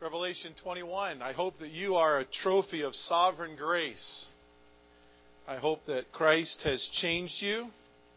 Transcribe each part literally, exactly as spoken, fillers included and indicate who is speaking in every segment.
Speaker 1: Revelation twenty-one. I hope that you are a trophy of sovereign grace. I hope that Christ has changed you.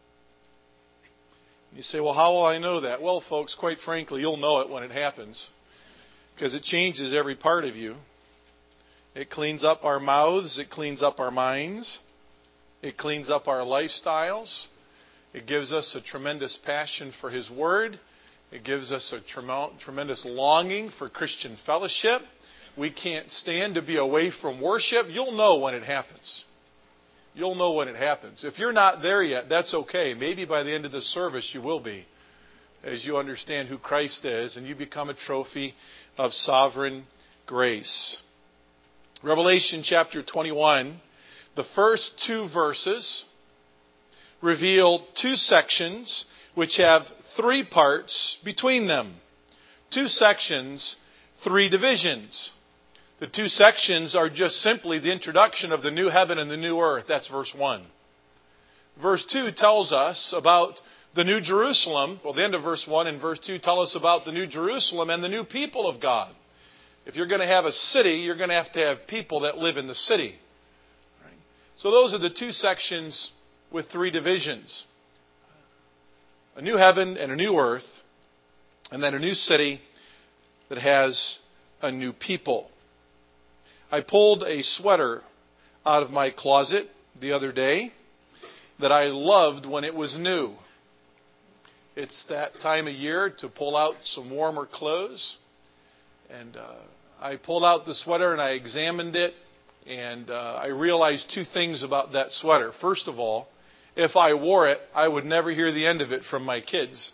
Speaker 1: You say, well, how will I know that? Well, folks, quite frankly, you'll know it when it happens. Because it changes every part of you. It cleans up our mouths. It cleans up our minds. It cleans up our lifestyles. It gives us a tremendous passion for His Word. It gives us a tremendous longing for Christian fellowship. We can't stand to be away from worship. You'll know when it happens. You'll know when it happens. If you're not there yet, that's okay. Maybe by the end of the service you will be, as you understand who Christ is and you become a trophy of sovereign grace. Revelation chapter twenty-one, the first two verses reveal two sections which have three parts between them. Two sections, three divisions. The two sections are just simply the introduction of the new heaven and the new earth. That's verse one. Verse two tells us about the new Jerusalem. Well, the end of verse one and verse two tell us about the new Jerusalem and the new people of God. If you're going to have a city, you're going to have to have people that live in the city. So those are the two sections with three divisions. A new heaven and a new earth, and then a new city that has a new people. I pulled a sweater out of my closet the other day that I loved when it was new. It's that time of year to pull out some warmer clothes. And uh, I pulled out the sweater and I examined it, and uh, I realized two things about that sweater. First of all, if I wore it, I would never hear the end of it from my kids.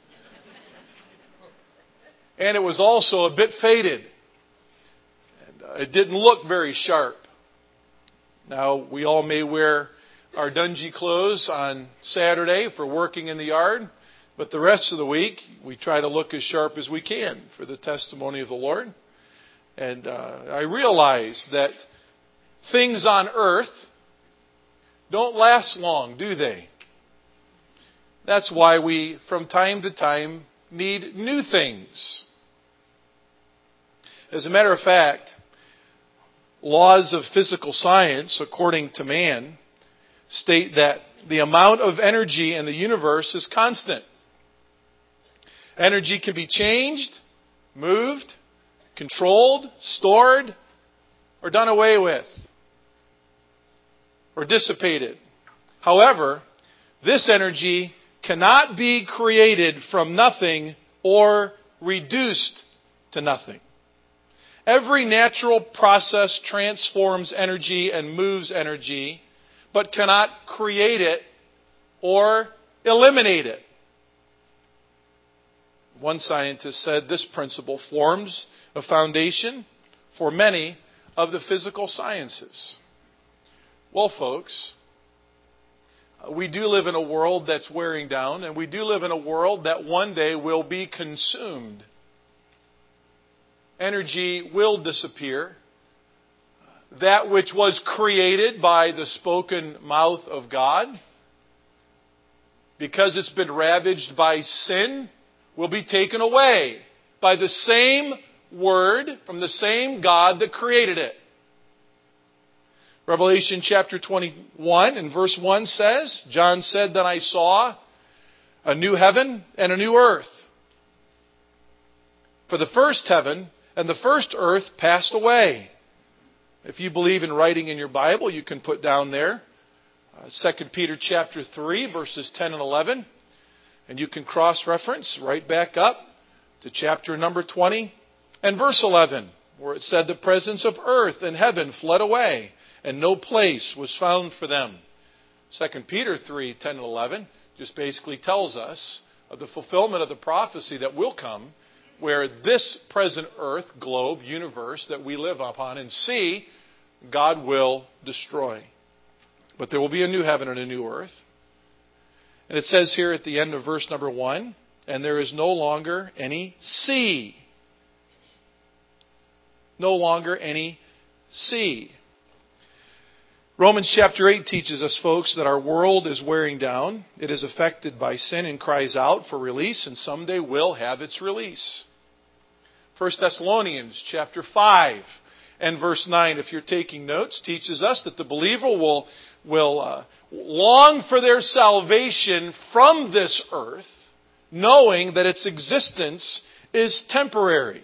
Speaker 1: And it was also a bit faded. And uh, it didn't look very sharp. Now, we all may wear our dungy clothes on Saturday for working in the yard, but the rest of the week, we try to look as sharp as we can for the testimony of the Lord. And uh, I realize that things on earth don't last long, do they? That's why we, from time to time, need new things. As a matter of fact, laws of physical science, according to man, state that the amount of energy in the universe is constant. Energy can be changed, moved, controlled, stored, or done away with, or dissipated. However, this energy cannot be created from nothing or reduced to nothing. Every natural process transforms energy and moves energy, but cannot create it or eliminate it. One scientist said this principle forms a foundation for many of the physical sciences. Well, folks, we do live in a world that's wearing down, and we do live in a world that one day will be consumed. Energy will disappear. That which was created by the spoken mouth of God, because it's been ravaged by sin, will be taken away by the same word from the same God that created it. Revelation chapter twenty-one and verse one says, John said, "Then I saw a new heaven and a new earth. For the first heaven and the first earth passed away." If you believe in writing in your Bible, you can put down there uh, Second Peter chapter three, verses ten and eleven. And you can cross-reference right back up to chapter number twenty and verse eleven, where it said, "The presence of earth and heaven fled away, and no place was found for them." Second Peter three, ten and eleven just basically tells us of the fulfillment of the prophecy that will come, where this present earth, globe, universe that we live upon and see, God will destroy. But there will be a new heaven and a new earth. And it says here at the end of verse number one, "And there is no longer any sea." No longer any sea. Romans chapter eight teaches us, folks, that our world is wearing down. It is affected by sin and cries out for release, and someday will have its release. First Thessalonians chapter five and verse nine, if you're taking notes, teaches us that the believer will, will uh, long for their salvation from this earth, knowing that its existence is temporary.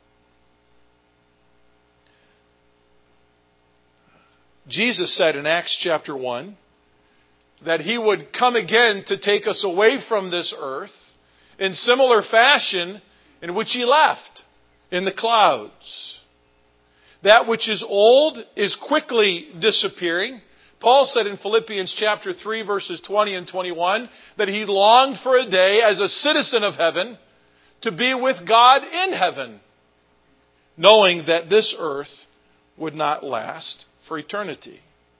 Speaker 1: Jesus said in Acts chapter one that He would come again to take us away from this earth in similar fashion in which He left, in the clouds. That which is old is quickly disappearing. Paul said in Philippians chapter three verses twenty and twenty-one that he longed for a day as a citizen of heaven to be with God in heaven, knowing that this earth would not last for eternity.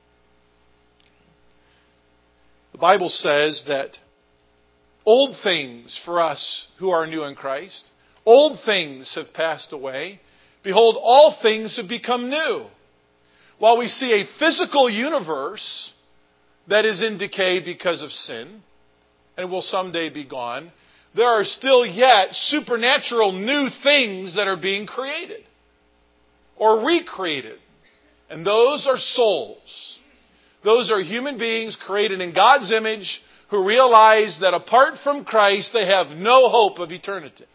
Speaker 1: The Bible says that old things for us who are new in Christ, old things have passed away. Behold, all things have become new. While we see a physical universe that is in decay because of sin and will someday be gone, there are still yet supernatural new things that are being created or recreated. And those are souls. Those are human beings created in God's image who realize that apart from Christ, they have no hope of eternity.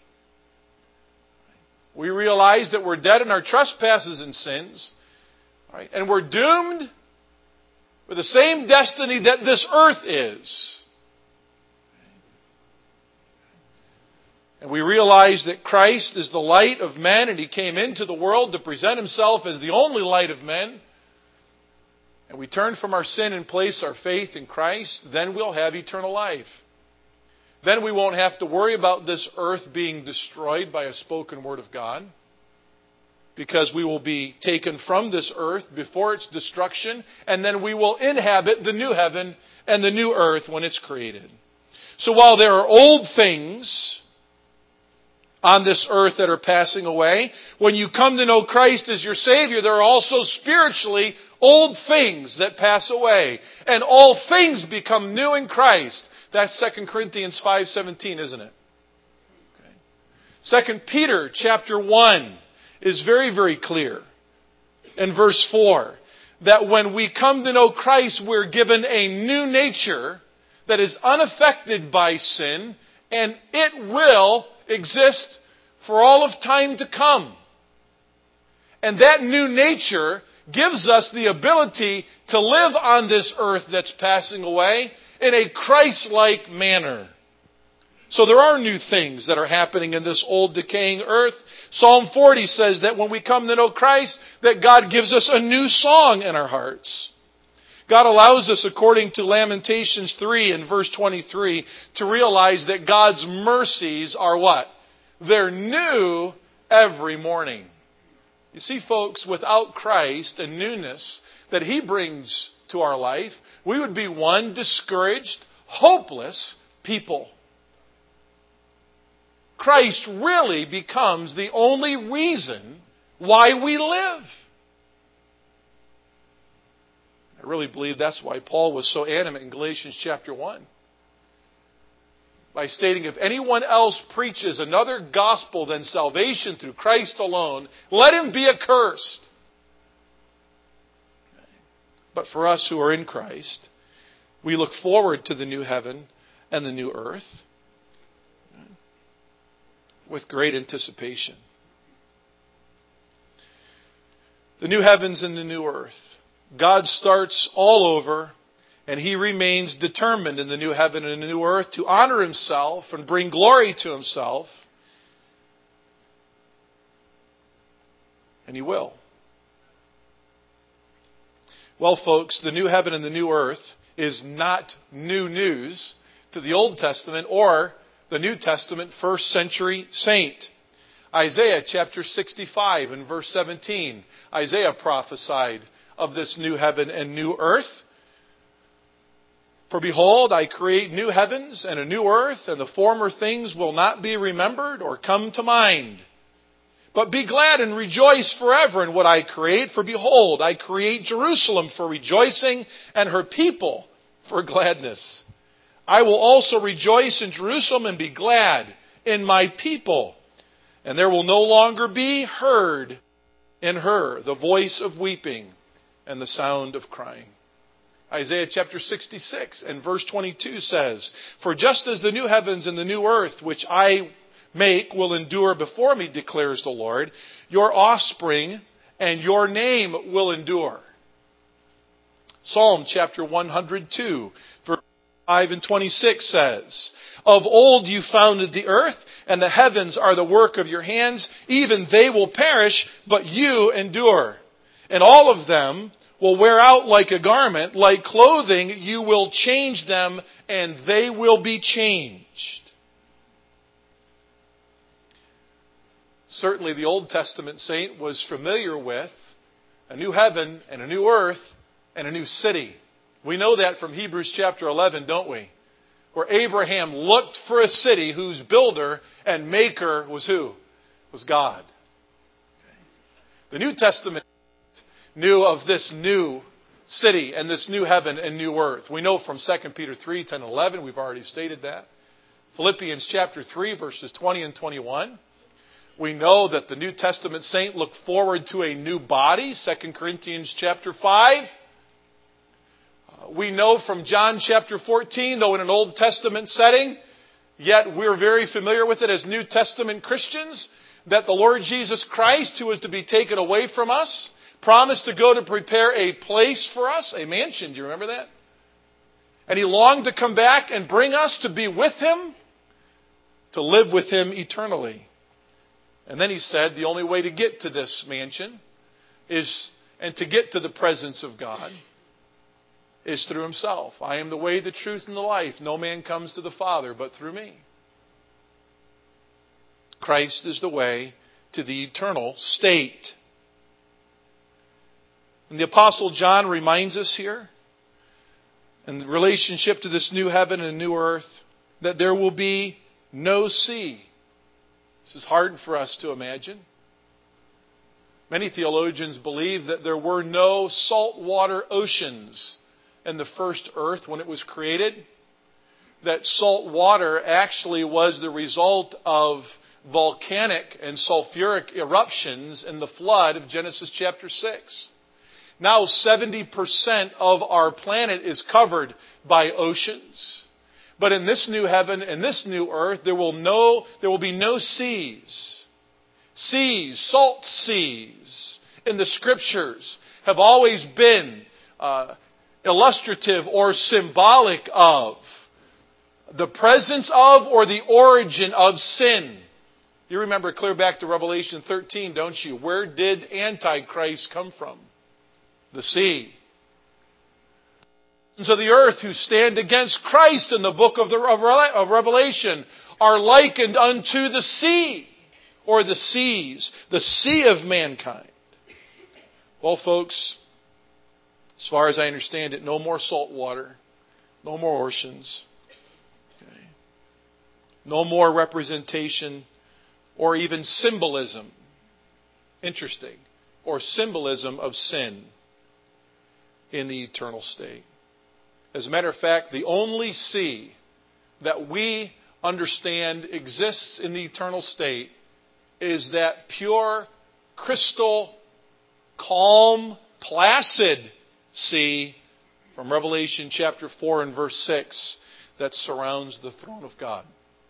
Speaker 1: We realize that we're dead in our trespasses and sins, right? And we're doomed with the same destiny that this earth is. And we realize that Christ is the light of men, and He came into the world to present Himself as the only light of men. And we turn from our sin and place our faith in Christ, then we'll have eternal life. Then we won't have to worry about this earth being destroyed by a spoken word of God, because we will be taken from this earth before its destruction, and then we will inhabit the new heaven and the new earth when it's created. So while there are old things on this earth that are passing away, when you come to know Christ as your Savior, there are also spiritually old things that pass away, and all things become new in Christ. That's Second Corinthians five seventeen, isn't it? Okay. Second Peter chapter one is very, very clear in verse four that when we come to know Christ, we're given a new nature that is unaffected by sin, and it will exist for all of time to come. And that new nature gives us the ability to live on this earth that's passing away in a Christ-like manner. So there are new things that are happening in this old decaying earth. Psalm forty says that when we come to know Christ, that God gives us a new song in our hearts. God allows us, according to Lamentations three and verse twenty-three, to realize that God's mercies are what? They're new every morning. You see, folks, without Christ and newness that He brings to our life, we would be one discouraged, hopeless people. Christ really becomes the only reason why we live. I really believe that's why Paul was so adamant in Galatians chapter one. By stating, if anyone else preaches another gospel than salvation through Christ alone, let him be accursed. But for us who are in Christ, we look forward to the new heaven and the new earth with great anticipation. The new heavens and the new earth. God starts all over, and He remains determined in the new heaven and the new earth to honor Himself and bring glory to Himself. And He will. Well, folks, the new heaven and the new earth is not new news to the Old Testament or the New Testament first century saint. Isaiah chapter sixty-five and verse seventeen. Isaiah prophesied of this new heaven and new earth. For behold, I create new heavens and a new earth, and the former things will not be remembered or come to mind. But be glad and rejoice forever in what I create. For behold, I create Jerusalem for rejoicing and her people for gladness. I will also rejoice in Jerusalem and be glad in my people. And there will no longer be heard in her the voice of weeping and the sound of crying. Isaiah chapter sixty-six and verse twenty-two says, For just as the new heavens and the new earth which I make will endure before me, declares the Lord, your offspring and your name will endure. Psalm chapter one hundred two, verse five and twenty-six says, Of old you founded the earth, and the heavens are the work of your hands. Even they will perish, but you endure. And all of them will wear out like a garment. Like clothing, you will change them, and they will be changed. Certainly the Old Testament saint was familiar with a new heaven and a new earth and a new city. We know that from Hebrews chapter eleven, don't we? Where Abraham looked for a city whose builder and maker was who? Was God. The New Testament knew of this new city and this new heaven and new earth. We know from Second Peter three, ten, and eleven, we've already stated that. Philippians chapter three, verses twenty and twenty-one. We know that the New Testament saint looked forward to a new body, Second Corinthians chapter five. We know from John chapter fourteen, though in an Old Testament setting, yet we're very familiar with it as New Testament Christians, that the Lord Jesus Christ, who was to be taken away from us, promised to go to prepare a place for us, a mansion. Do you remember that? And He longed to come back and bring us to be with Him, to live with Him eternally. And then He said the only way to get to this mansion is, and to get to the presence of God, is through Himself. I am the way, the truth, and the life. No man comes to the Father but through me. Christ is the way to the eternal state. And the Apostle John reminds us here, in relationship to this new heaven and new earth, that there will be no sea. This is hard for us to imagine. Many theologians believe that there were no saltwater oceans in the first earth when it was created. That salt water actually was the result of volcanic and sulfuric eruptions in the flood of Genesis chapter six. Now seventy percent of our planet is covered by oceans. But in this new heaven and this new earth, there will no, there will be no seas. Seas, salt seas, in the Scriptures have always been uh, illustrative or symbolic of the presence of or the origin of sin. You remember clear back to Revelation thirteen, don't you? Where did Antichrist come from? The sea. And so the earth who stand against Christ in the book of, the, of Revelation are likened unto the sea, or the seas, the sea of mankind. Well, folks, as far as I understand it, no more salt water, no more oceans, okay. No more representation or even symbolism, interesting, or symbolism of sin in the eternal state. As a matter of fact, the only sea that we understand exists in the eternal state is that pure, crystal, calm, placid sea from Revelation chapter four and verse six that surrounds the throne of God.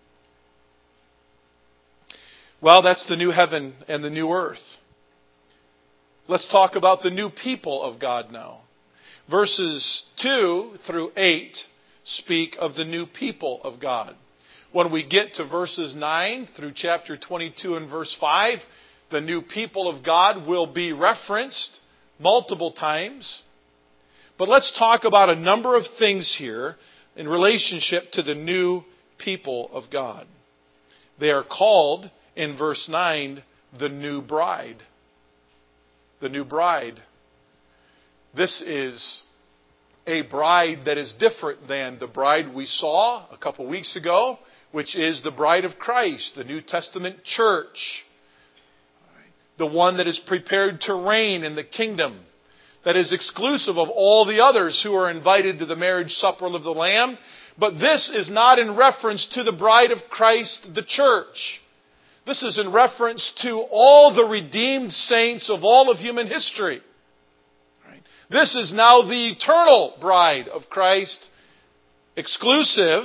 Speaker 1: Well, that's the new heaven and the new earth. Let's talk about the new people of God now. Verses two through eight speak of the new people of God. When we get to verses nine through chapter twenty-two and verse five, the new people of God will be referenced multiple times. But let's talk about a number of things here in relationship to the new people of God. They are called, in verse nine, the new bride. The new bride. This is a bride that is different than the bride we saw a couple weeks ago, which is the bride of Christ, the New Testament church. The one that is prepared to reign in the kingdom, that is exclusive of all the others who are invited to the marriage supper of the Lamb. But this is not in reference to the bride of Christ, the church. This is in reference to all the redeemed saints of all of human history. Right? This is now the eternal bride of Christ, exclusive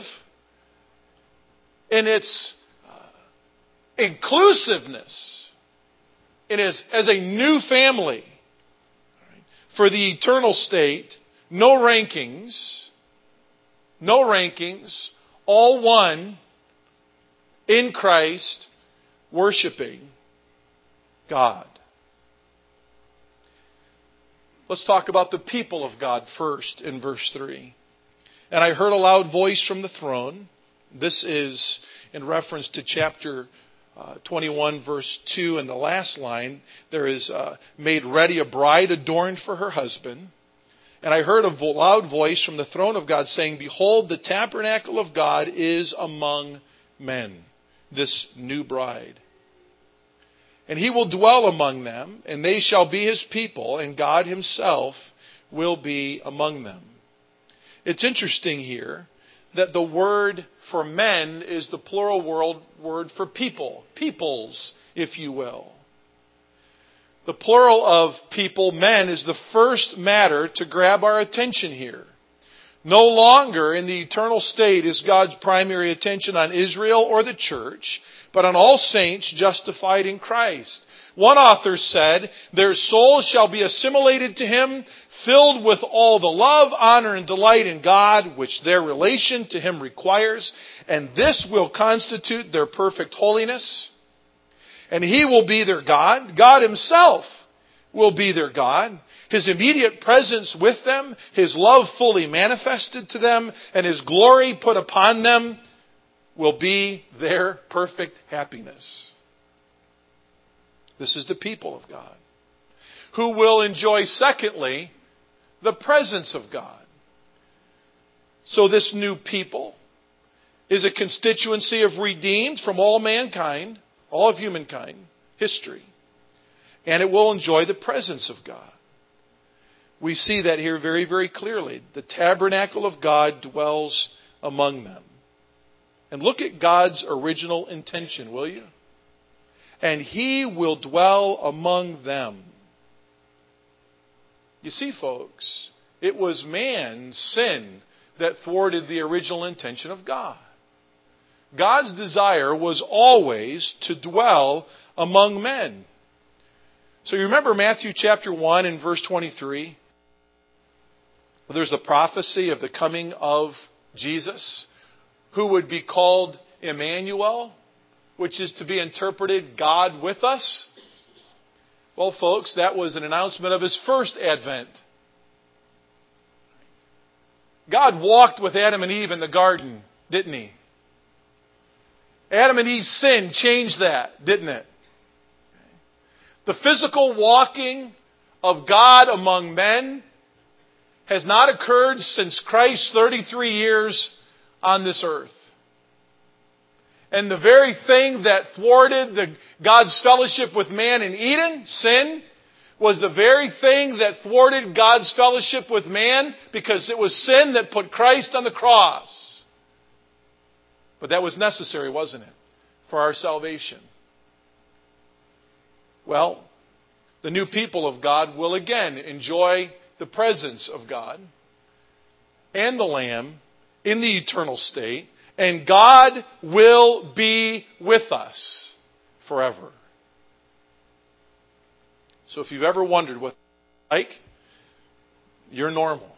Speaker 1: in its uh, inclusiveness, in its, as a new family right? For the eternal state. No rankings, no rankings, all one in Christ, worshiping God. Let's talk about the people of God first in verse three. And I heard a loud voice from the throne. This is in reference to chapter uh, twenty-one, verse two, and the last line. There is uh, made ready a bride adorned for her husband. And I heard a loud voice from the throne of God saying, Behold, the tabernacle of God is among men, this new bride. And he will dwell among them, and they shall be his people, and God himself will be among them. It's interesting here that the word for men is the plural word for people, peoples, if you will. The plural of people, men, is the first matter to grab our attention here. No longer in the eternal state is God's primary attention on Israel or the church, but on all saints justified in Christ. One author said, Their souls shall be assimilated to him, filled with all the love, honor, and delight in God, which their relation to him requires, and this will constitute their perfect holiness. And he will be their God. God himself will be their God. His immediate presence with them, his love fully manifested to them, and his glory put upon them will be their perfect happiness. This is the people of God, who will enjoy, secondly, the presence of God. So this new people is a constituency of redeemed from all mankind, all of humankind, history. And it will enjoy the presence of God. We see that here very, very clearly. The tabernacle of God dwells among them. And look at God's original intention, will you? And he will dwell among them. You see, folks, it was man's sin that thwarted the original intention of God. God's desire was always to dwell among men. So you remember Matthew chapter one and verse twenty-three? There's the prophecy of the coming of Jesus, who would be called Emmanuel, which is to be interpreted God with us. Well, folks, that was an announcement of his first advent. God walked with Adam and Eve in the garden, didn't he? Adam and Eve's sin changed that, didn't it? The physical walking of God among men has not occurred since Christ's thirty-three years on this earth. And the very thing that thwarted the, God's fellowship with man in Eden, sin, was the very thing that thwarted God's fellowship with man, because it was sin that put Christ on the cross. But that was necessary, wasn't it, for our salvation? Well, the new people of God will again enjoy the presence of God and the Lamb in the eternal state, and God will be with us forever. So if you've ever wondered what it's like, you're normal.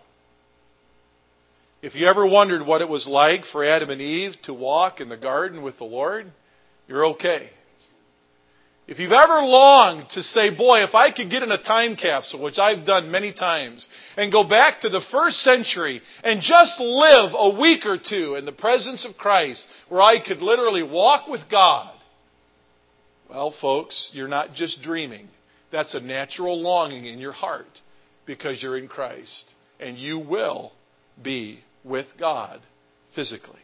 Speaker 1: If you ever wondered what it was like for Adam and Eve to walk in the garden with the Lord, you're okay. If you've ever longed to say, boy, if I could get in a time capsule, which I've done many times, and go back to the first century and just live a week or two in the presence of Christ, where I could literally walk with God, well, folks, you're not just dreaming. That's a natural longing in your heart because you're in Christ. And you will be with God physically.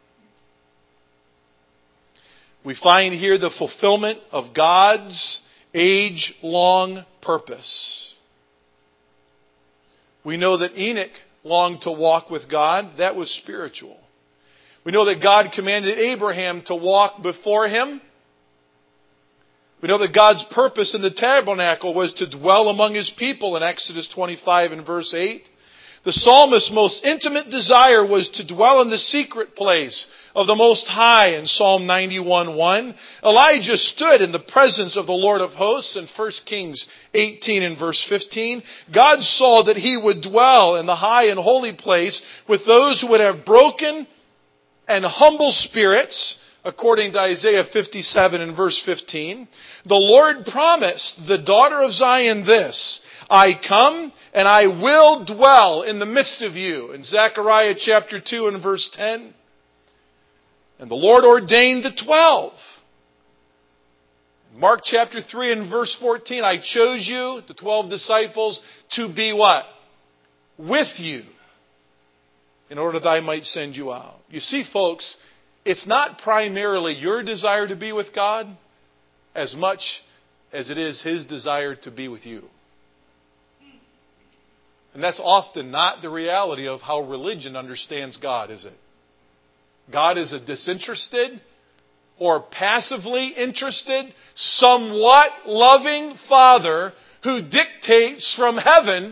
Speaker 1: We find here the fulfillment of God's age-long purpose. We know that Enoch longed to walk with God. That was spiritual. We know that God commanded Abraham to walk before him. We know that God's purpose in the tabernacle was to dwell among His people in Exodus twenty-five and verse eight. The psalmist's most intimate desire was to dwell in the secret place of the Most High in Psalm ninety-one one. Elijah stood in the presence of the Lord of hosts in First Kings eighteen and verse fifteen. God saw that He would dwell in the high and holy place with those who would have broken and humble spirits, according to Isaiah fifty-seven and verse fifteen. The Lord promised the daughter of Zion this: I come and I will dwell in the midst of you. In Zechariah chapter two and verse ten. And the Lord ordained the twelve. Mark chapter three and verse fourteen. I chose you, the twelve disciples, to be what? With you. In order that I might send you out. You see, folks, it's not primarily your desire to be with God as much as it is His desire to be with you. And that's often not the reality of how religion understands God, is it? God is a disinterested or passively interested, somewhat loving Father who dictates from heaven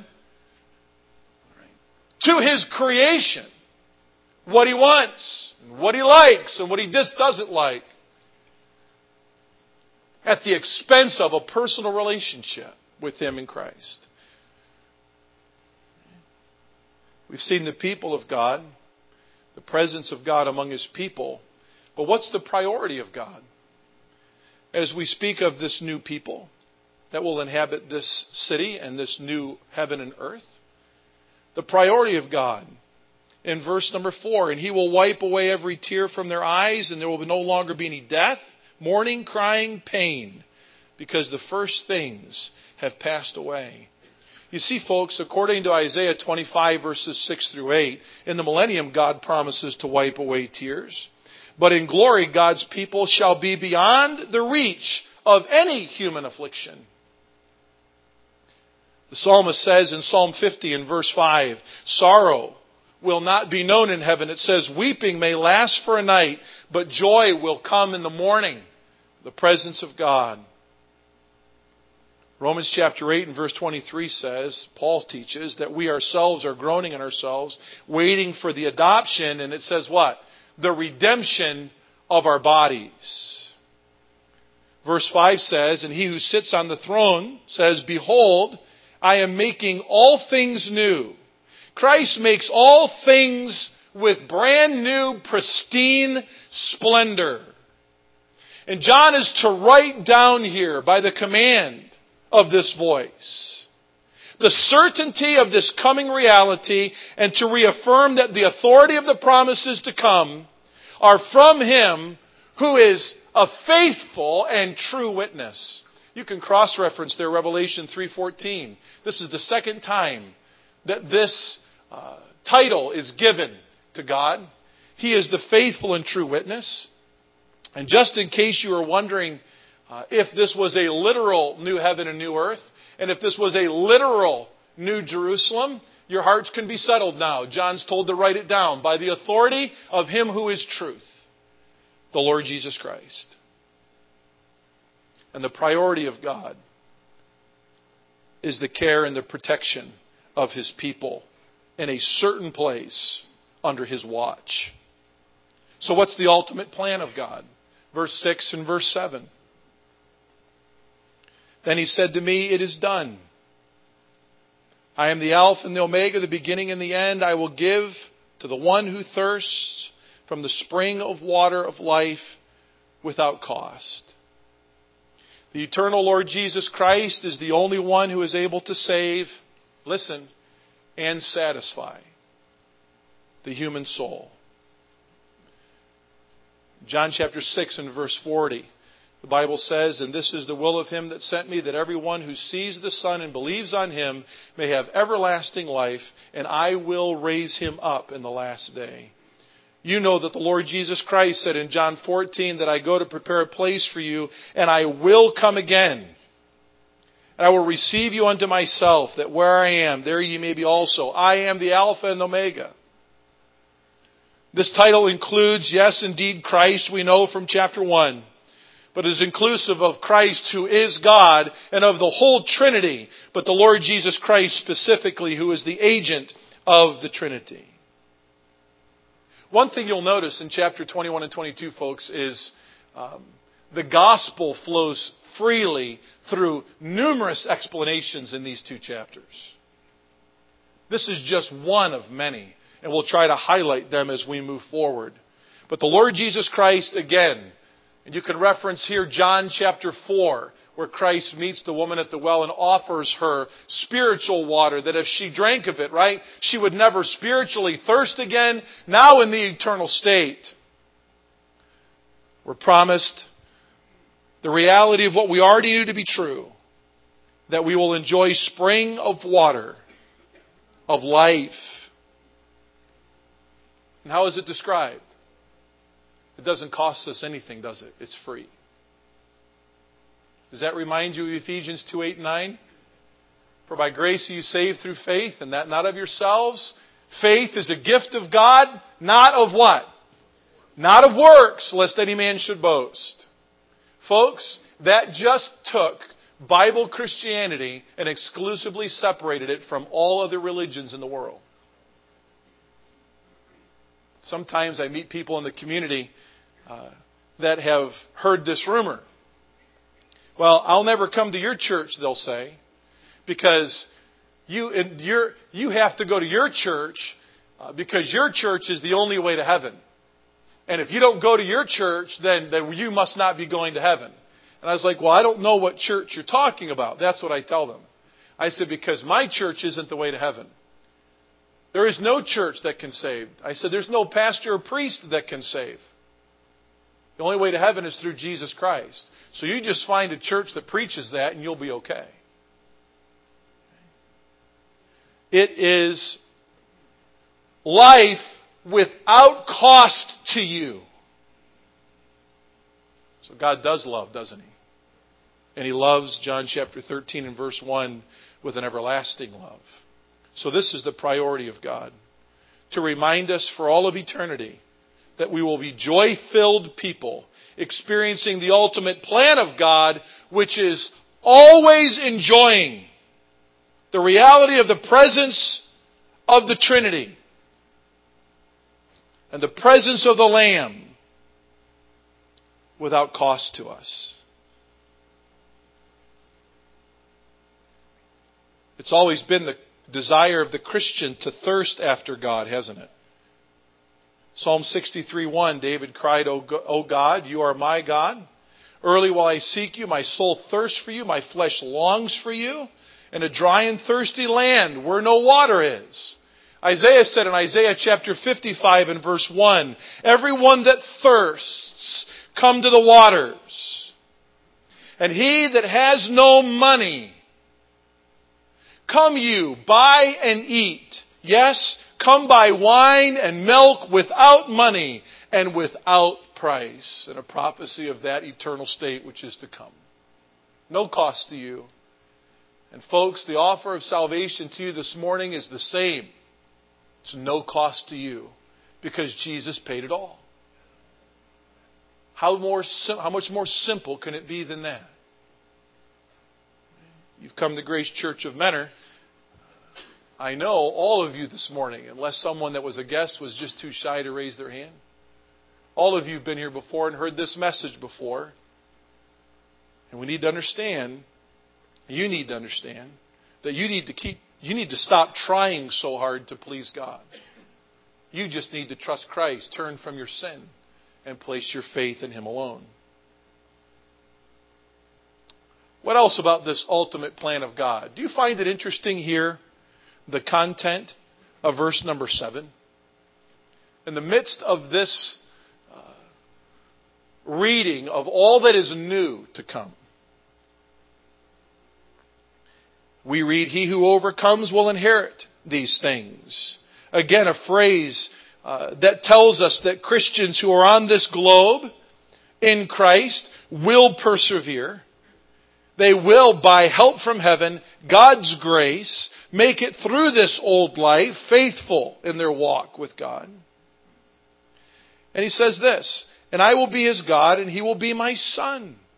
Speaker 1: to His creation what He wants, and what He likes, and what He just doesn't like, at the expense of a personal relationship with Him in Christ. We've seen the people of God, the presence of God among His people. But what's the priority of God? As we speak of this new people that will inhabit this city and this new heaven and earth, the priority of God, in verse number four, and He will wipe away every tear from their eyes, and there will no longer be any death, mourning, crying, pain, because the first things have passed away. You see, folks, according to Isaiah twenty-five, verses six through eight, in the millennium, God promises to wipe away tears. But in glory, God's people shall be beyond the reach of any human affliction. The psalmist says in Psalm fifty and verse five, sorrow will not be known in heaven. It says, weeping may last for a night, but joy will come in the morning. The presence of God. Romans chapter eight and verse twenty-three says, Paul teaches, that we ourselves are groaning in ourselves, waiting for the adoption, and it says what? The redemption of our bodies. Verse five says, and He who sits on the throne says, behold, I am making all things new. Christ makes all things with brand new, pristine splendor. And John is to write down here by the command of this voice the certainty of this coming reality, and to reaffirm that the authority of the promises to come are from Him who is a faithful and true witness. You can cross-reference there Revelation three fourteen. This is the second time that this uh, title is given to God. He is the faithful and true witness. And just in case you are wondering uh, if this was a literal new heaven and new earth, and if this was a literal new Jerusalem, your hearts can be settled now. John's told to write it down by the authority of Him who is truth, the Lord Jesus Christ. And the priority of God is the care and the protection of His people in a certain place under His watch. So what's the ultimate plan of God? Verse six and verse seven. Then He said to me, it is done. I am the Alpha and the Omega, the beginning and the end. I will give to the one who thirsts from the spring of water of life without cost. The eternal Lord Jesus Christ is the only one who is able to save, listen, and satisfy the human soul. John chapter six and verse forty. The Bible says, and this is the will of Him that sent me, that everyone who sees the Son and believes on Him may have everlasting life, and I will raise him up in the last day. You know that the Lord Jesus Christ said in John fourteen that I go to prepare a place for you, and I will come again. And I will receive you unto myself, that where I am, there ye may be also. I am the Alpha and the Omega. This title includes, yes, indeed, Christ, we know from chapter one. but is inclusive of Christ who is God and of the whole Trinity, but the Lord Jesus Christ specifically who is the agent of the Trinity. One thing you'll notice in chapter twenty-one and twenty-two, folks, is um, the gospel flows freely through numerous explanations in these two chapters. This is just one of many, and we'll try to highlight them as we move forward. But the Lord Jesus Christ, again, and you can reference here John chapter four, where Christ meets the woman at the well and offers her spiritual water, that if she drank of it, right, she would never spiritually thirst again, now in the eternal state. We're promised the reality of what we already knew to be true, that we will enjoy spring of water, of life. And how is it described? It doesn't cost us anything, does it? It's free. Does that remind you of Ephesians two, eight, and nine? For by grace are you saved through faith, and that not of yourselves. Faith is a gift of God, not of what? Not of works, lest any man should boast. Folks, that just took Bible Christianity and exclusively separated it from all other religions in the world. Sometimes I meet people in the community uh, that have heard this rumor. Well, I'll never come to your church, they'll say, because you you're, you have to go to your church uh, because your church is the only way to heaven. And if you don't go to your church, then, then you must not be going to heaven. And I was like, well, I don't know what church you're talking about. That's what I tell them. I said, because my church isn't the way to heaven. There is no church that can save. I said, there's no pastor or priest that can save. The only way to heaven is through Jesus Christ. So you just find a church that preaches that and you'll be okay. It is life without cost to you. So God does love, doesn't He? And He loves, John chapter thirteen and verse one, with an everlasting love. So this is the priority of God. To remind us for all of eternity that we will be joy-filled people experiencing the ultimate plan of God, which is always enjoying the reality of the presence of the Trinity and the presence of the Lamb without cost to us. It's always been the desire of the Christian to thirst after God, hasn't it? Psalm sixty-three one, David cried, O God, you are my God. Early will I seek you. My soul thirsts for you. My flesh longs for you in a dry and thirsty land where no water is. Isaiah said in Isaiah chapter fifty-five and verse one, everyone that thirsts, come to the waters. And he that has no money, come you, buy and eat. Yes, come buy wine and milk without money and without price. And a prophecy of that eternal state which is to come. No cost to you. And folks, the offer of salvation to you this morning is the same. It's no cost to you because Jesus paid it all. How more, how much more simple can it be than that? You've come to Grace Church of Mentor. I know all of you this morning, unless someone that was a guest was just too shy to raise their hand. All of you have been here before and heard this message before. And we need to understand, you need to understand, that you need to keep, you need to stop trying so hard to please God. You just need to trust Christ, turn from your sin, and place your faith in Him alone. What else about this ultimate plan of God? Do you find it interesting here, the content of verse number seven? In the midst of this uh, reading of all that is new to come, we read, he who overcomes will inherit these things. Again, a phrase uh, that tells us that Christians who are on this globe in Christ will persevere. They will, by help from heaven, God's grace, make it through this old life faithful in their walk with God. And he says this, and I will be his God and he will be my son.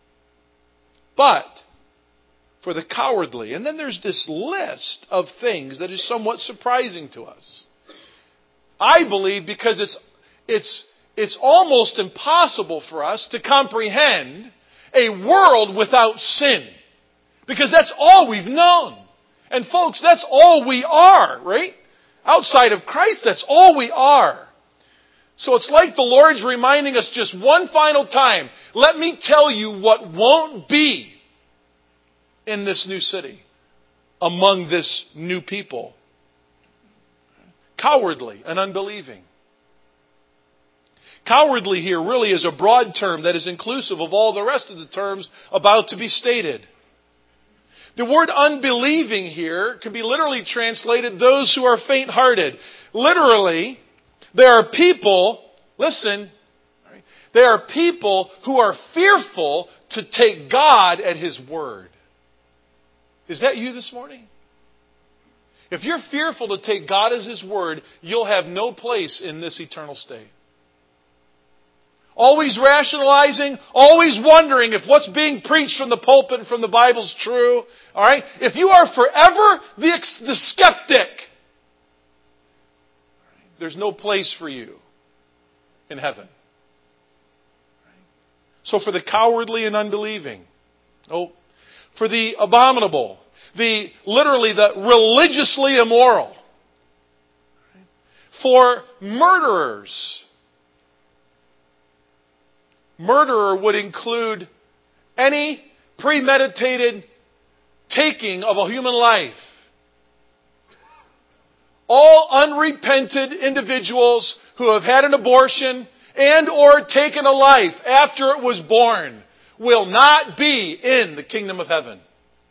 Speaker 1: But for the cowardly, and then there's this list of things that is somewhat surprising to us. I believe because it's it's it's almost impossible for us to comprehend a world without sin. Because that's all we've known. And folks, that's all we are, right? Outside of Christ, that's all we are. So it's like the Lord's reminding us just one final time, let me tell you what won't be in this new city, among this new people. Cowardly and unbelieving. Cowardly here really is a broad term that is inclusive of all the rest of the terms about to be stated. The word unbelieving here can be literally translated those who are faint-hearted. Literally, there are people, listen, there are people who are fearful to take God at His word. Is that you this morning? If you're fearful to take God as His word, you'll have no place in this eternal state. Always rationalizing, always wondering if what's being preached from the pulpit and from the Bible is true. All right? If you are forever the, the skeptic, there's no place for you in heaven. So for the cowardly and unbelieving, oh, for the abominable, the literally the religiously immoral, for murderers. Murderer would include any premeditated taking of a human life. All unrepented individuals who have had an abortion and or taken a life after it was born will not be in the kingdom of heaven.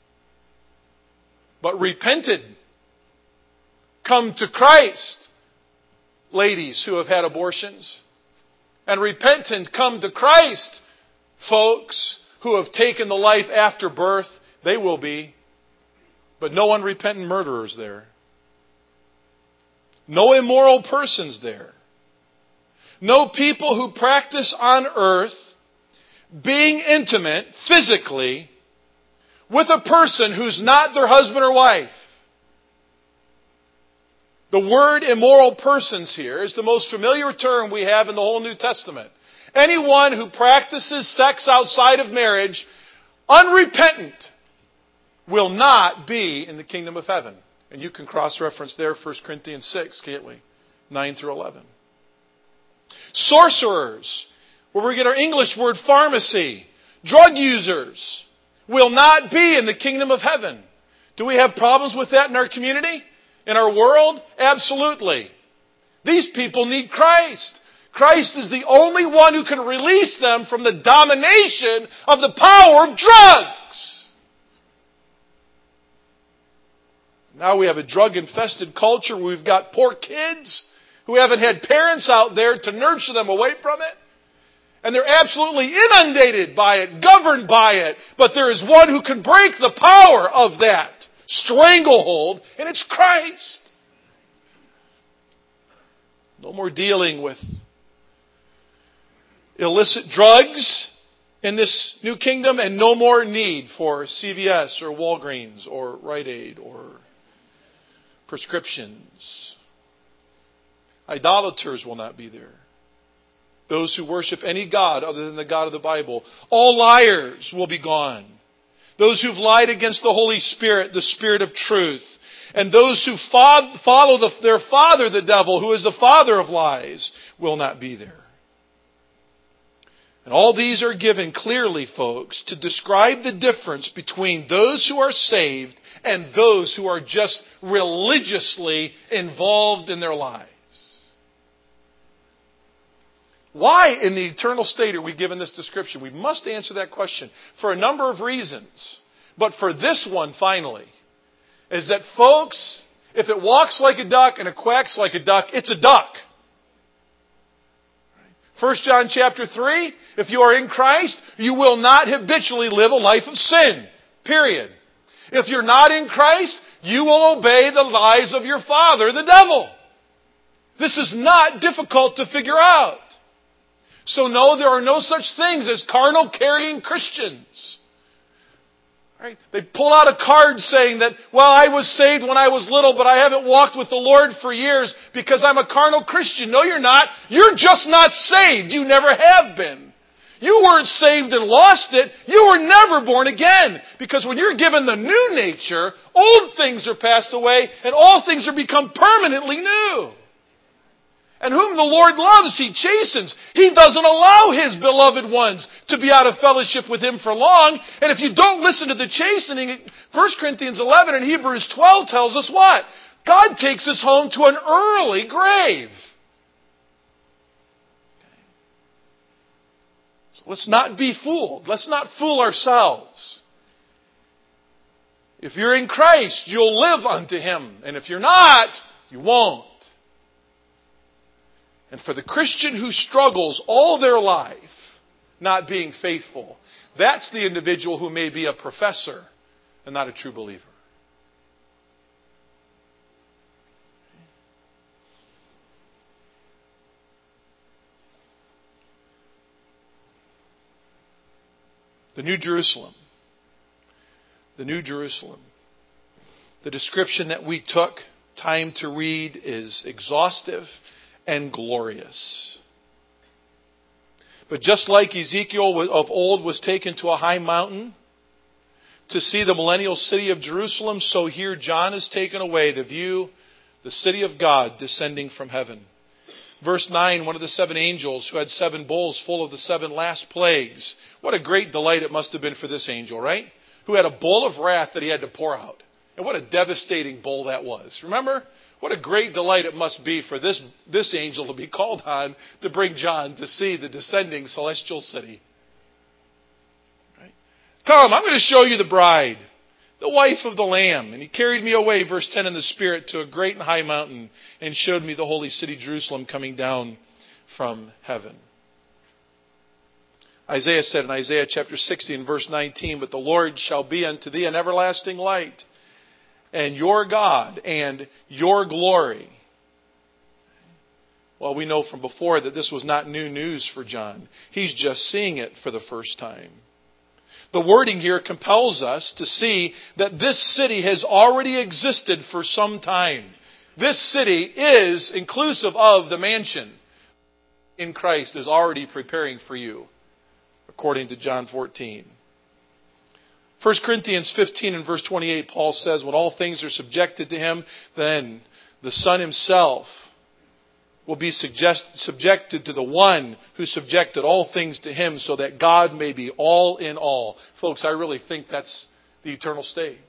Speaker 1: But repented, come to Christ, ladies who have had abortions. And repentant, come to Christ, folks who have taken the life after birth. They will be. But no unrepentant murderers there. No immoral persons there. No people who practice on earth being intimate physically with a person who's not their husband or wife. The word immoral persons here is the most familiar term we have in the whole New Testament. Anyone who practices sex outside of marriage, unrepentant, will not be in the kingdom of heaven. And you can cross-reference there First Corinthians six, can't we? nine through eleven. Sorcerers, where we get our English word pharmacy, drug users, will not be in the kingdom of heaven. Do we have problems with that in our community? In our world? Absolutely. These people need Christ. Christ is the only one who can release them from the domination of the power of drugs. Now we have a drug-infested culture where we've got poor kids who haven't had parents out there to nurture them away from it. And they're absolutely inundated by it, governed by it. But there is one who can break the power of that stranglehold, and it's Christ. No more dealing with illicit drugs in this new kingdom, and no more need for C V S or Walgreens or Rite Aid or prescriptions. Idolaters will not be there. Those who worship any god other than the God of the Bible. All liars will be gone. Those who've lied against the Holy Spirit, the Spirit of truth. And those who follow the, their father, the devil, who is the father of lies, will not be there. And all these are given clearly, folks, to describe the difference between those who are saved and those who are just religiously involved in their lives. Why in the eternal state are we given this description? We must answer that question for a number of reasons. But for this one, finally, is that, folks, if it walks like a duck and it quacks like a duck, it's a duck. First John chapter three, if you are in Christ, you will not habitually live a life of sin. Period. If you're not in Christ, you will obey the lies of your father, the devil. This is not difficult to figure out. So no, there are no such things as carnal carrying Christians. Right? They pull out a card saying that, well, I was saved when I was little, but I haven't walked with the Lord for years because I'm a carnal Christian. No, you're not. You're just not saved. You never have been. You weren't saved and lost it. You were never born again. Because when you're given the new nature, old things are passed away and all things are become permanently new. And whom the Lord loves, He chastens. He doesn't allow His beloved ones to be out of fellowship with Him for long. And if you don't listen to the chastening, First Corinthians eleven and Hebrews twelve tells us what? God takes us home to an early grave. So let's not be fooled. Let's not fool ourselves. If you're in Christ, you'll live unto Him. And if you're not, you won't. And for the Christian who struggles all their life not being faithful, that's the individual who may be a professor and not a true believer. The New Jerusalem. The New Jerusalem. The description that we took time to read is exhaustive and glorious. But just like Ezekiel of old was taken to a high mountain to see the millennial city of Jerusalem, so here John is taken away, the view, the city of God descending from heaven. Verse nine, one of the seven angels who had seven bowls full of the seven last plagues. What a great delight it must have been for this angel, right? Who had a bowl of wrath that he had to pour out. And what a devastating bowl that was. Remember? What a great delight it must be for this, this angel to be called on to bring John to see the descending celestial city. Right? Come, I'm going to show you the bride, the wife of the Lamb. And he carried me away, verse ten, in the Spirit to a great and high mountain and showed me the holy city Jerusalem coming down from heaven. Isaiah said in Isaiah chapter sixty and verse nineteen, but the Lord shall be unto thee an everlasting light, and your God, and your glory. Well, we know from before that this was not new news for John. He's just seeing it for the first time. The wording here compels us to see that this city has already existed for some time. This city is inclusive of the mansion in Christ is already preparing for you, according to John fourteen. First Corinthians fifteen and verse twenty-eight, Paul says, when all things are subjected to Him, then the Son Himself will be suggest, subjected to the one who subjected all things to Him, so that God may be all in all. Folks, I really think that's the eternal state.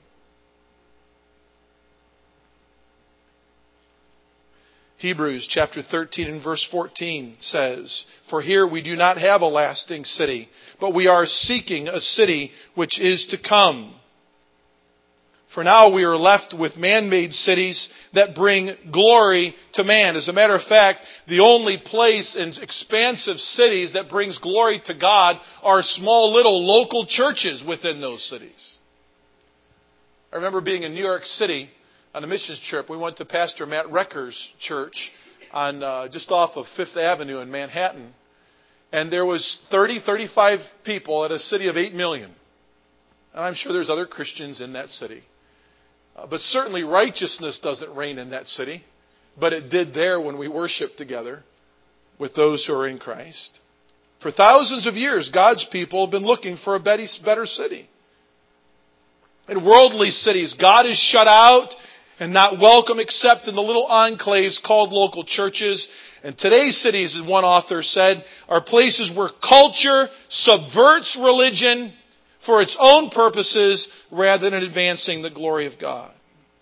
Speaker 1: Hebrews chapter thirteen and verse fourteen says, for here we do not have a lasting city, but we are seeking a city which is to come. For now we are left with man-made cities that bring glory to man. As a matter of fact, the only place in expansive cities that brings glory to God are small little local churches within those cities. I remember being in New York City on a missions trip. We went to Pastor Matt Recker's church on uh, just off of Fifth Avenue in Manhattan. And there was thirty, thirty-five people at a city of eight million. And I'm sure there's other Christians in that city. Uh, but certainly righteousness doesn't reign in that city. But it did there when we worshiped together with those who are in Christ. For thousands of years, God's people have been looking for a better city. In worldly cities, God is shut out and not welcome except in the little enclaves called local churches. And today's cities, as one author said, are places where culture subverts religion for its own purposes rather than advancing the glory of God.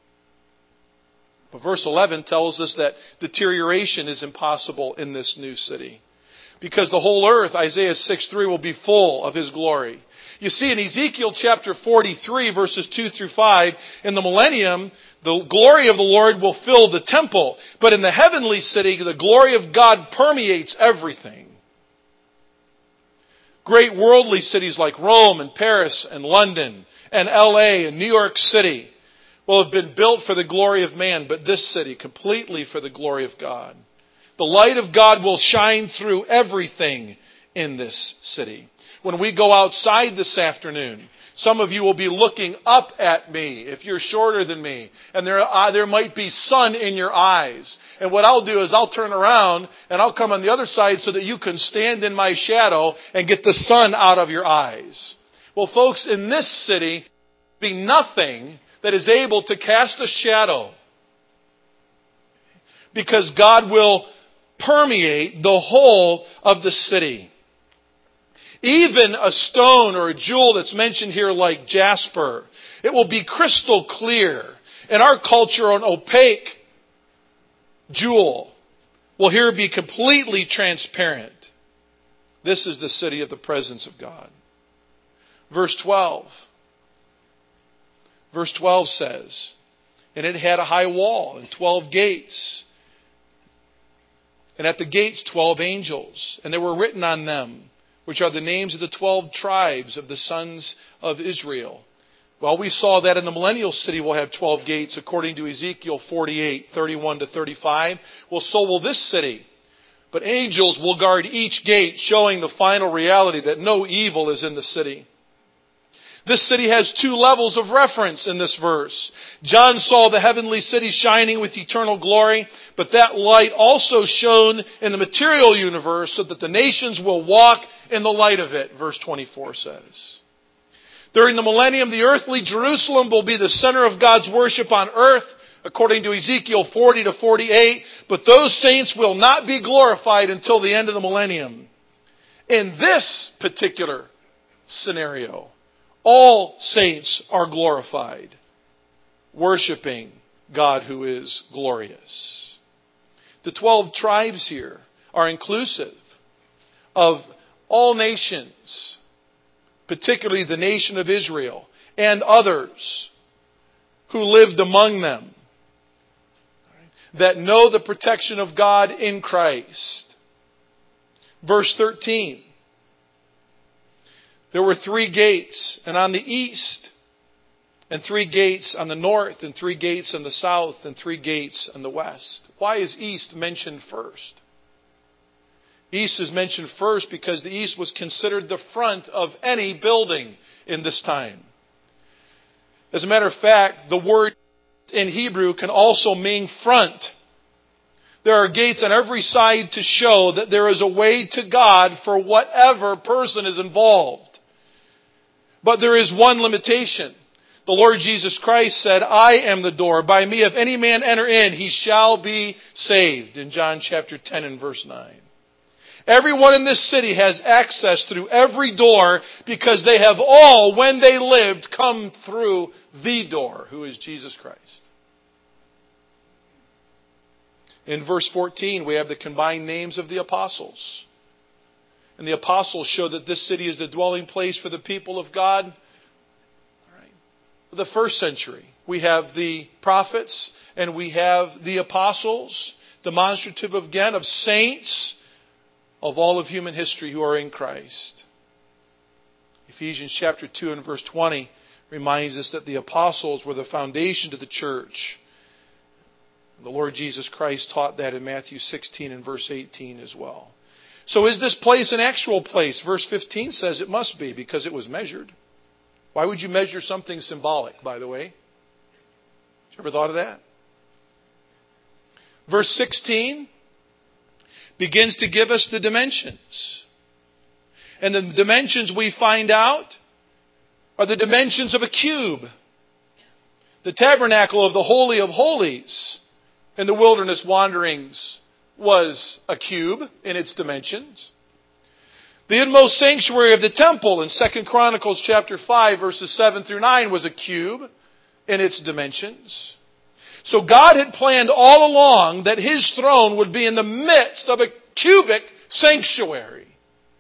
Speaker 1: But verse eleven tells us that deterioration is impossible in this new city. Because the whole earth, Isaiah six three, will be full of His glory. You see, in Ezekiel chapter forty-three, verses two through five, in the millennium, the glory of the Lord will fill the temple. But in the heavenly city, the glory of God permeates everything. Great worldly cities like Rome and Paris and London and L A and New York City will have been built for the glory of man, but this city completely for the glory of God. The light of God will shine through everything in this city. When we go outside this afternoon Some of you will be looking up at me if you're shorter than me. And there, uh, there might be sun in your eyes. And what I'll do is I'll turn around and I'll come on the other side so that you can stand in my shadow and get the sun out of your eyes. Well, folks, in this city, there will be nothing that is able to cast a shadow. Because God will permeate the whole of the city. Even a stone or a jewel that's mentioned here like jasper, it will be crystal clear. In our culture, an opaque jewel will here be completely transparent. This is the city of the presence of God. Verse twelve. Verse twelve says, and it had a high wall and twelve gates. And at the gates twelve angels. And there were written on them, which are the names of the twelve tribes of the sons of Israel. Well, we saw that in the millennial city will have twelve gates according to Ezekiel forty-eight, thirty-one to thirty-five. Well, so will this city. But angels will guard each gate, showing the final reality that no evil is in the city. This city has two levels of reference in this verse. John saw the heavenly city shining with eternal glory, but that light also shone in the material universe so that the nations will walk in the light of it, verse twenty-four says. During the millennium, the earthly Jerusalem will be the center of God's worship on earth, according to Ezekiel forty to forty-eight, but those saints will not be glorified until the end of the millennium. In this particular scenario, all saints are glorified, worshiping God who is glorious. The twelve tribes here are inclusive of all nations, particularly the nation of Israel and others who lived among them, that know the protection of God in Christ. Verse thirteen. There were three gates, and on the east, and three gates on the north, and three gates on the south, and three gates on the west. Why is east mentioned first? East is mentioned first because the east was considered the front of any building in this time. As a matter of fact, the word in Hebrew can also mean front. There are gates on every side to show that there is a way to God for whatever person is involved. But there is one limitation. The Lord Jesus Christ said, I am the door. By me, if any man enter in, he shall be saved. In John chapter ten and verse nine. Everyone in this city has access through every door because they have all, when they lived, come through the door, who is Jesus Christ. In verse fourteen, we have the combined names of the apostles. And the apostles show that this city is the dwelling place for the people of God. All right. The first century, we have the prophets and we have the apostles, demonstrative again of saints of all of human history who are in Christ. Ephesians chapter two and verse twenty reminds us that the apostles were the foundation to the church. The Lord Jesus Christ taught that in Matthew sixteen and verse eighteen as well. So is this place an actual place? Verse fifteen says it must be because it was measured. Why would you measure something symbolic, by the way? Did you ever thought of that? Verse sixteen begins to give us the dimensions. And the dimensions we find out are the dimensions of a cube. The tabernacle of the Holy of Holies in the wilderness wanderings was a cube in its dimensions. The inmost sanctuary of the temple in Second Chronicles chapter five verses seven through nine was a cube in its dimensions. So God had planned all along that His throne would be in the midst of a cubic sanctuary.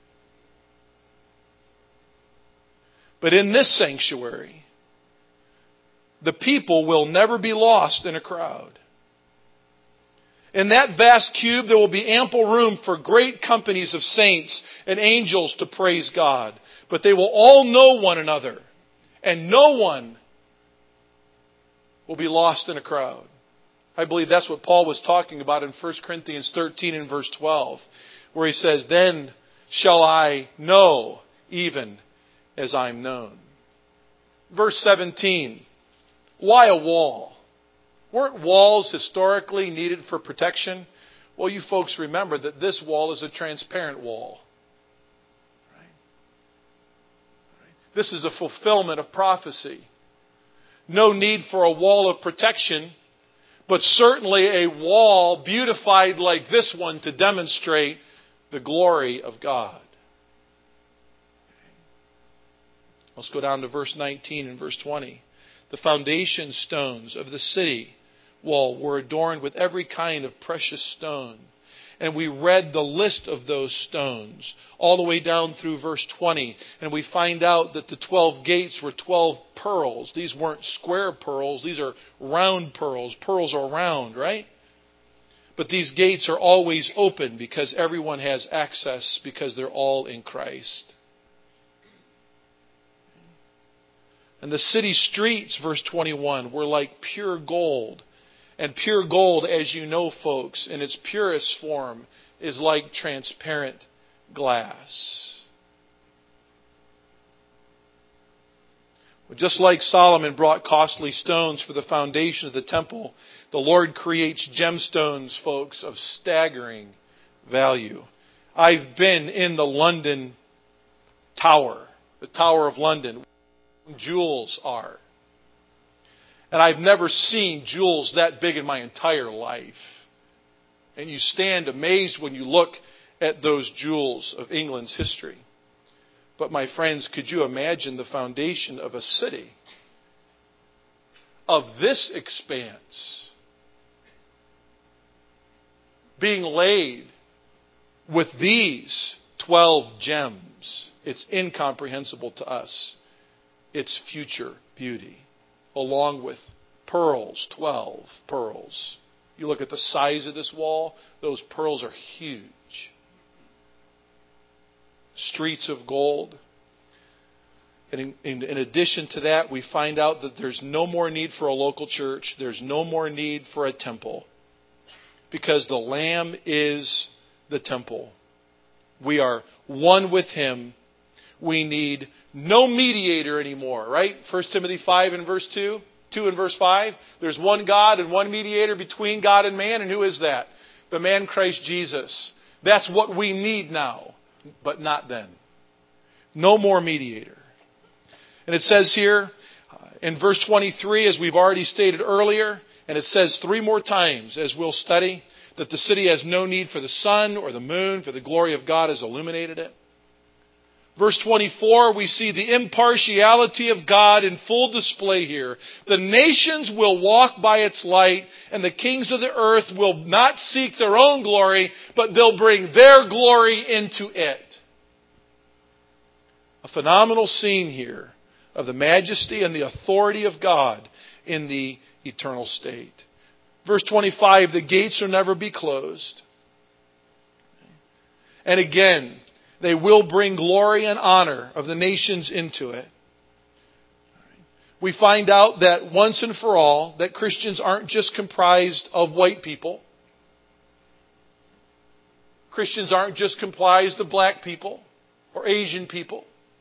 Speaker 1: But in this sanctuary, the people will never be lost in a crowd. In that vast cube, there will be ample room for great companies of saints and angels to praise God. But they will all know one another, and no one will be lost in a crowd. I believe that's what Paul was talking about in First Corinthians thirteen and verse twelve, where he says, "Then shall I know even as I'm known." Verse seventeen. Why a wall? Weren't walls historically needed for protection? Well, you folks remember that this wall is a transparent wall. Right? This is a fulfillment of prophecy. No need for a wall of protection, but certainly a wall beautified like this one to demonstrate the glory of God. Let's go down to verse nineteen and verse twenty. The foundation stones of the city wall were adorned with every kind of precious stone. And we read the list of those stones all the way down through verse twenty. And we find out that the twelve gates were twelve pearls. These weren't square pearls. These are round pearls. Pearls are round, right? But these gates are always open because everyone has access because they're all in Christ. And the city streets, verse twenty-one, were like pure gold. And pure gold, as you know, folks, in its purest form, is like transparent glass. Just like Solomon brought costly stones for the foundation of the temple, the Lord creates gemstones, folks, of staggering value. I've been in the London Tower, the Tower of London, where jewels are. And I've never seen jewels that big in my entire life. And you stand amazed when you look at those jewels of England's history. But my friends, could you imagine the foundation of a city of this expanse being laid with these twelve gems? It's incomprehensible to us. Its future beauty. Along with pearls, twelve pearls. You look at the size of this wall, those pearls are huge. Streets of gold. And in, in, in addition to that, we find out that there's no more need for a local church. There's no more need for a temple. Because the Lamb is the temple. We are one with Him. We need no mediator anymore, right? First Timothy five and verse two, two and verse five. There's one God and one mediator between God and man. And who is that? The man Christ Jesus. That's what we need now, but not then. No more mediator. And it says here in verse twenty-three, as we've already stated earlier, and it says three more times as we'll study, that the city has no need for the sun or the moon, for the glory of God has illuminated it. Verse twenty-four, we see the impartiality of God in full display here. The nations will walk by its light, and the kings of the earth will not seek their own glory, but they'll bring their glory into it. A phenomenal scene here of the majesty and the authority of God in the eternal state. Verse twenty-five, the gates will never be closed. And again, they will bring glory and honor of the nations into it. We find out that once and for all, that Christians aren't just comprised of white people. Christians aren't just comprised of black people or Asian people.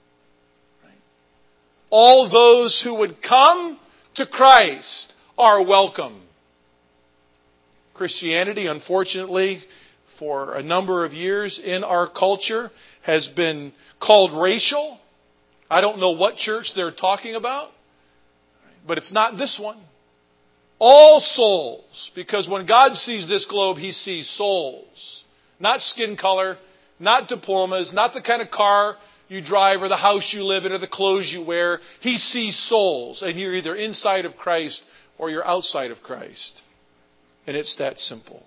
Speaker 1: All those who would come to Christ are welcome. Christianity, unfortunately, for a number of years in our culture has been called racial. I don't know what church they're talking about, but it's not this one. All souls, because when God sees this globe, He sees souls. Not skin color, not diplomas, not the kind of car you drive or the house you live in or the clothes you wear. He sees souls, and you're either inside of Christ or you're outside of Christ. And it's that simple.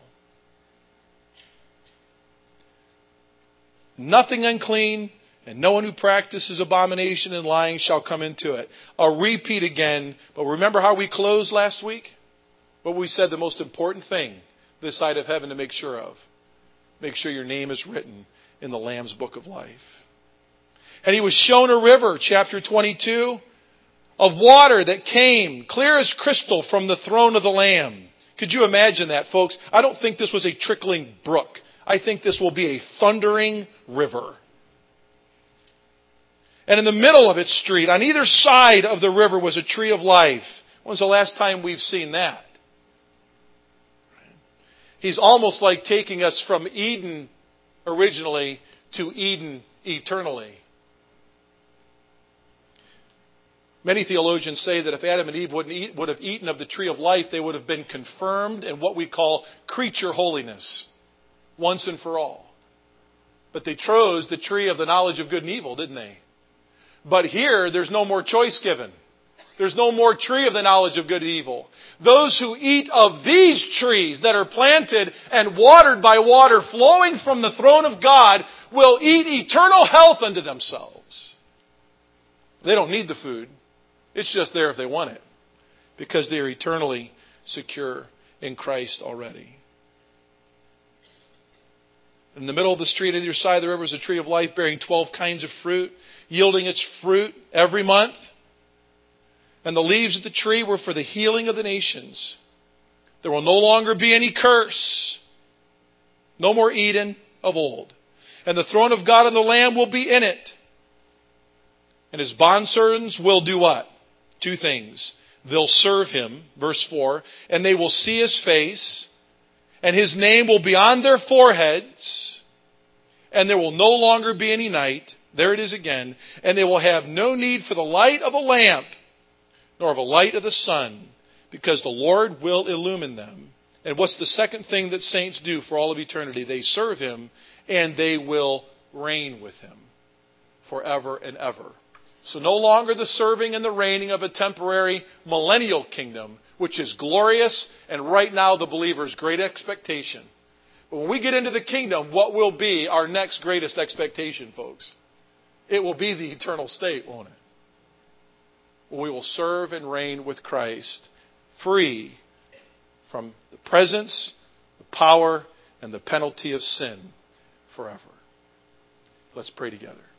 Speaker 1: Nothing unclean, and no one who practices abomination and lying shall come into it. I'll repeat again, but remember how we closed last week? What we said the most important thing this side of heaven to make sure of. Make sure your name is written in the Lamb's Book of Life. And he was shown a river, chapter twenty-two, of water that came clear as crystal from the throne of the Lamb. Could you imagine that, folks? I don't think this was a trickling brook. I think this will be a thundering river. And in the middle of its street, on either side of the river, was a tree of life. When's the last time we've seen that? He's almost like taking us from Eden originally to Eden eternally. Many theologians say that if Adam and Eve wouldn't eat, would have eaten of the tree of life, they would have been confirmed in what we call creature holiness, once and for all. But they chose the tree of the knowledge of good and evil, didn't they? But here, there's no more choice given. There's no more tree of the knowledge of good and evil. Those who eat of these trees that are planted and watered by water flowing from the throne of God will eat eternal health unto themselves. They don't need the food. It's just there if they want it, because they are eternally secure in Christ already. In the middle of the street, on either side of the river, was a tree of life bearing twelve kinds of fruit, yielding its fruit every month. And the leaves of the tree were for the healing of the nations. There will no longer be any curse. No more Eden of old. And the throne of God and the Lamb will be in it. And his bondservants will do what? Two things. They'll serve him, verse four, and they will see his face, and his name will be on their foreheads, and there will no longer be any night. There it is again. And they will have no need for the light of a lamp, nor of a light of the sun, because the Lord will illumine them. And what's the second thing that saints do for all of eternity? They serve him, and they will reign with him forever and ever. So no longer the serving and the reigning of a temporary millennial kingdom, which is glorious and right now the believer's great expectation. But when we get into the kingdom, what will be our next greatest expectation, folks? It will be the eternal state, won't it? Well, we will serve and reign with Christ, free from the presence, the power, and the penalty of sin forever. Let's pray together.